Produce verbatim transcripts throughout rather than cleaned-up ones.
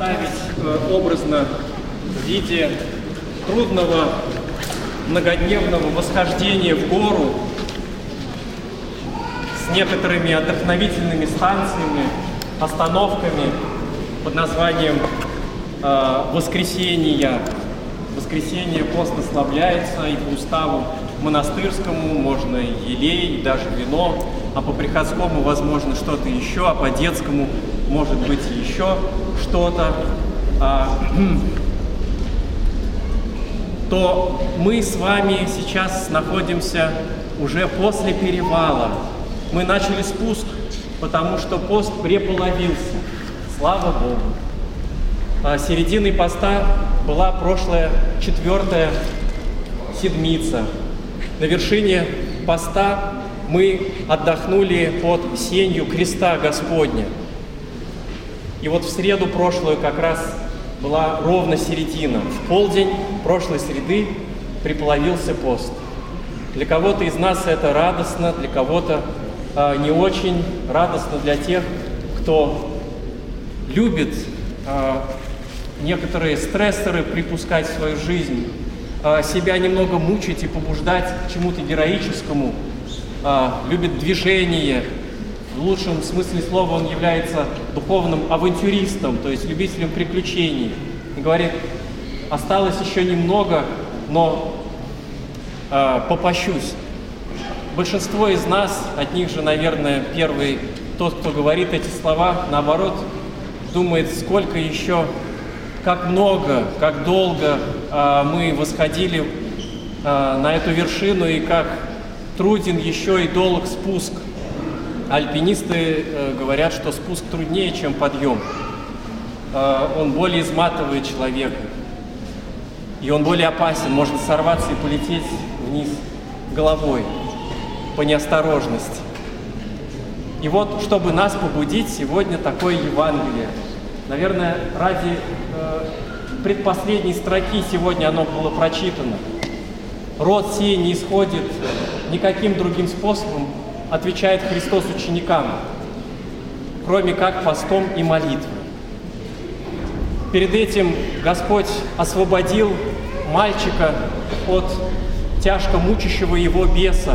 представить э, образно в виде трудного многодневного восхождения в гору с некоторыми отдохновительными станциями, остановками под названием э, «Воскресения». Воскресенье пост ослабляется, и по уставу монастырскому можно и елей, и даже вино, а по приходскому возможно что-то еще, а по детскому может быть еще что-то. А, то мы с вами сейчас находимся уже после перевала. Мы начали спуск, потому что пост преполовился. Слава Богу. А серединой поста была прошлая четвертая седмица. На вершине поста мы отдохнули под сенью креста Господня. И вот в среду прошлую как раз была ровно середина. В полдень прошлой среды преполовился пост. Для кого-то из нас это радостно, для кого-то э, не очень радостно, для тех, кто любит э, некоторые стрессоры припускать в свою жизнь, э, себя немного мучить и побуждать к чему-то героическому, э, любит движение. В лучшем смысле слова он является духовным авантюристом, то есть любителем приключений. И говорит, осталось еще немного, но э, попощусь. Большинство из нас, от них же, наверное, первый тот, кто говорит эти слова, наоборот, думает, сколько еще, как много, как долго э, мы восходили э, на эту вершину, и как труден еще и долг спуск. Альпинисты э, говорят, что спуск труднее, чем подъем. Э, он более изматывает человека. И он более опасен, может сорваться и полететь вниз головой по неосторожности. И вот, чтобы нас побудить, сегодня такое Евангелие. Наверное, ради э, предпоследней строки сегодня оно было прочитано. «Род сей не исходит никаким другим способом, отвечает Христос ученикам, кроме как постом и молитвой». Перед этим Господь освободил мальчика от тяжко мучащего его беса.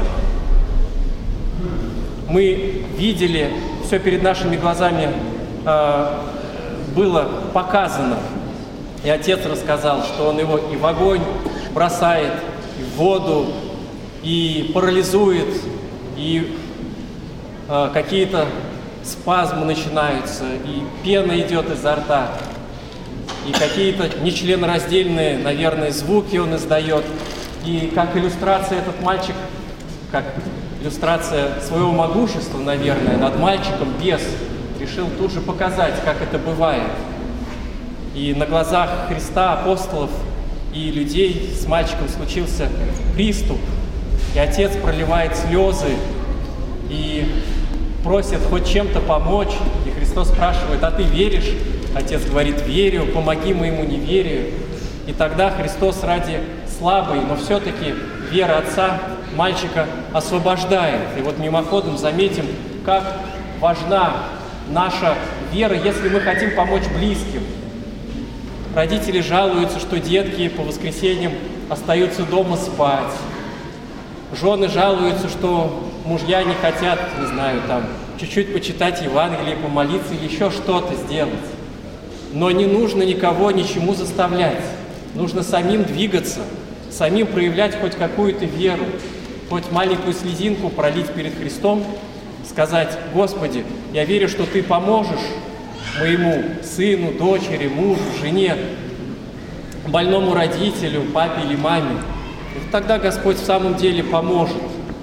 Мы видели, все перед нашими глазами э, было показано. И отец рассказал, что он его и в огонь бросает, и в воду, и парализует, и э, какие-то спазмы начинаются, и пена идет изо рта, и какие-то нечленораздельные, наверное, звуки он издает. И как иллюстрация этот мальчик, как иллюстрация своего могущества, наверное, над мальчиком бес решил тут же показать, как это бывает. И на глазах Христа, апостолов и людей с мальчиком случился приступ. И отец проливает слезы и просит хоть чем-то помочь. И Христос спрашивает, а ты веришь? Отец говорит, верю, помоги моему неверию. И тогда Христос ради слабой, но все-таки веры отца мальчика освобождает. И вот мимоходом заметим, как важна наша вера, если мы хотим помочь близким. Родители жалуются, что детки по воскресеньям остаются дома спать. Жены жалуются, что мужья не хотят, не знаю, там, чуть-чуть почитать Евангелие, помолиться или еще что-то сделать. Но не нужно никого ничему заставлять. Нужно самим двигаться, самим проявлять хоть какую-то веру, хоть маленькую слезинку пролить перед Христом, сказать, Господи, я верю, что Ты поможешь моему сыну, дочери, мужу, жене, больному родителю, папе или маме. И тогда Господь в самом деле поможет.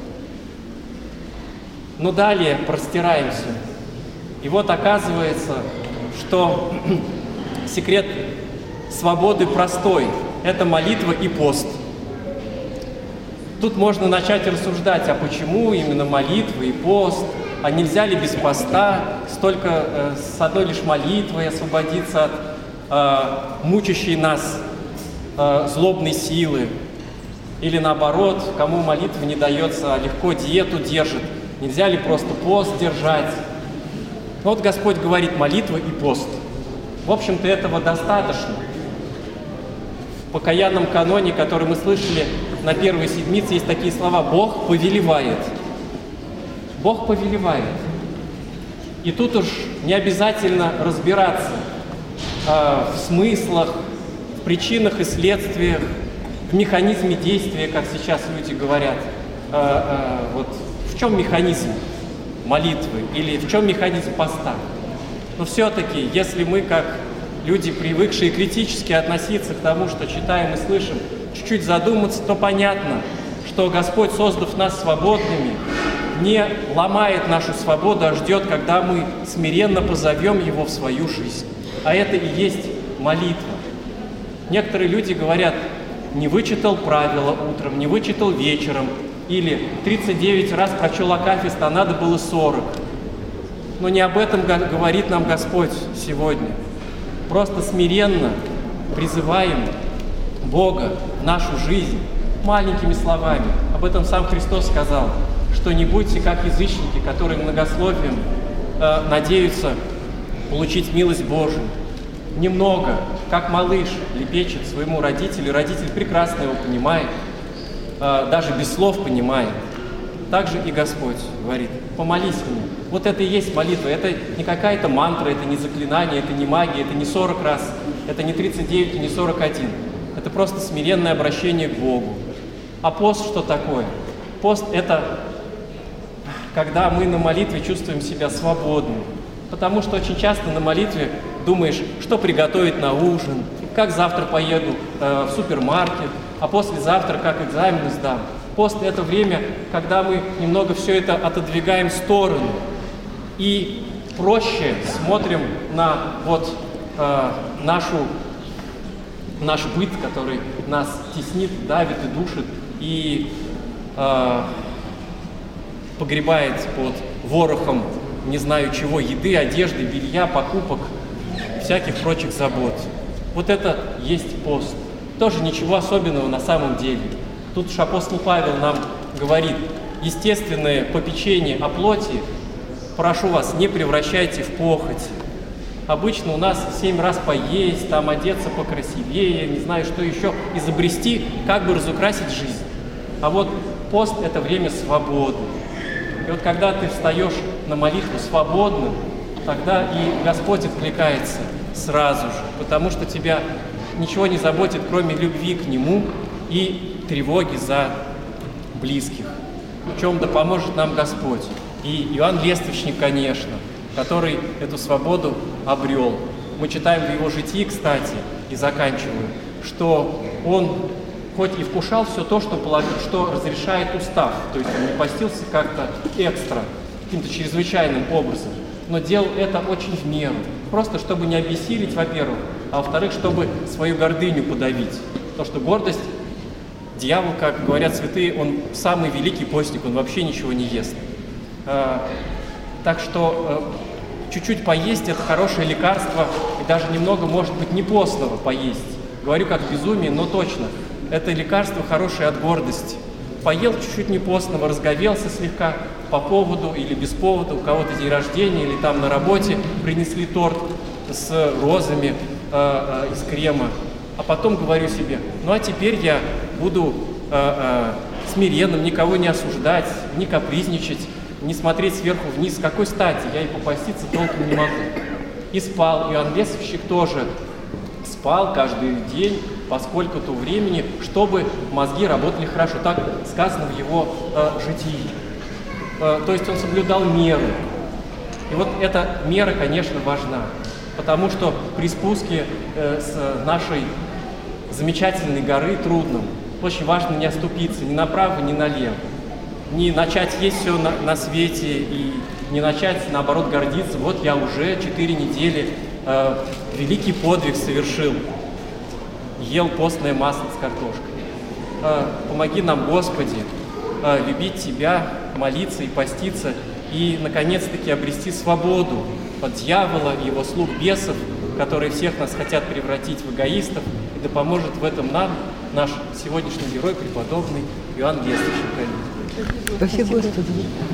Но далее простираемся. И вот оказывается, что секрет свободы простой. Это молитва и пост. Тут можно начать рассуждать, а почему именно молитва и пост? А нельзя ли без поста столько э, с одной лишь молитвой освободиться от э, мучащей нас э, злобной силы? Или наоборот, кому молитва не дается, а легко диету держит, нельзя ли просто пост держать? Вот Господь говорит, молитва и пост. В общем-то, этого достаточно. В покаянном каноне, который мы слышали на первой седмице, есть такие слова: «Бог повелевает». Бог повелевает. И тут уж не обязательно разбираться э, в смыслах, в причинах и следствиях, в механизме действия, как сейчас люди говорят. Э, э, вот в чем механизм молитвы или в чем механизм поста? Но все-таки, если мы, как люди, привыкшие критически относиться к тому, что читаем и слышим, чуть-чуть задуматься, то понятно, что Господь, создав нас свободными, не ломает нашу свободу, а ждет, когда мы смиренно позовем Его в свою жизнь. А это и есть молитва. Некоторые люди говорят: не вычитал правила утром, не вычитал вечером, или тридцать девять раз прочел акафист, а надо было сорок. Но не об этом говорит нам Господь сегодня. Просто смиренно призываем Бога в нашу жизнь маленькими словами. Об этом сам Христос сказал, что не будьте как язычники, которые многословием э, надеются получить милость Божию. Немного, как малыш лепечет своему родителю, родитель прекрасно его понимает, э, даже без слов понимает. Также и Господь говорит: помолись мне. Вот это и есть молитва. Это не какая-то мантра, это не заклинание, это не магия, это не сорок раз, это не тридцать девять и не сорок один. Это просто смиренное обращение к Богу. А пост что такое? Пост – это когда мы на молитве чувствуем себя свободными. Потому что очень часто на молитве думаешь, что приготовить на ужин, как завтра поеду э, в супермаркет, а послезавтра как экзамены сдам. Пост – это время, когда мы немного все это отодвигаем в сторону и проще смотрим на вот э, нашу, наш быт, который нас теснит, давит и душит, и э, погребает под ворохом не знаю чего, еды, одежды, белья, покупок, всяких прочих забот. Вот это есть пост. Тоже ничего особенного на самом деле. Тут же апостол Павел нам говорит: естественное попечение о плоти, прошу вас, не превращайте в похоть. Обычно у нас семь раз поесть, там одеться покрасивее, не знаю что еще, изобрести, как бы разукрасить жизнь. А вот пост – это время свободы. И вот когда ты встаешь на молитву свободным, тогда и Господь откликается сразу же, потому что тебя ничего не заботит, кроме любви к Нему и тревоги за близких. В чем да поможет нам Господь. И Иоанн Лествичник, конечно, который эту свободу обрел. Мы читаем в его житии, кстати, и заканчиваем, что он хоть и вкушал все то, что, что разрешает устав, то есть он не постился как-то экстра, каким-то чрезвычайным образом, но делал это очень в меру, просто чтобы не обессилить, во-первых, а во-вторых, чтобы свою гордыню подавить. Потому что гордость, дьявол, как говорят святые, он самый великий постник, он вообще ничего не ест. Так что чуть-чуть поесть – это хорошее лекарство, и даже немного, может быть, не постного поесть. Говорю как безумие, но точно. Это лекарство хорошее от гордости. Поел чуть-чуть не постного, разговелся слегка по поводу или без повода, у кого-то день рождения, или там на работе принесли торт с розами э, э, из крема. А потом говорю себе: ну а теперь я буду э, э, смиренным, никого не осуждать, не капризничать, не смотреть сверху вниз. С какой стати? Я и попаститься толком не могу. И спал. Иоанн Лествичник тоже спал каждый день по сколько-то времени, чтобы мозги работали хорошо. Так сказано в его э, житии. Э, то есть он соблюдал меру. И вот эта мера, конечно, важна. Потому что при спуске э, с нашей замечательной горы трудном очень важно не оступиться ни направо, ни налево. Не начать есть все на, на свете и не начать, наоборот, гордиться. Вот я уже четыре недели э, великий подвиг совершил. Ел постное масло с картошкой. Э, помоги нам, Господи, э, любить Тебя, молиться и поститься, и, наконец-таки, обрести свободу от дьявола и его слуг бесов, которые всех нас хотят превратить в эгоистов. И да поможет в этом нам наш сегодняшний герой, преподобный Иоанн Лествичник. Спасибо, Господи.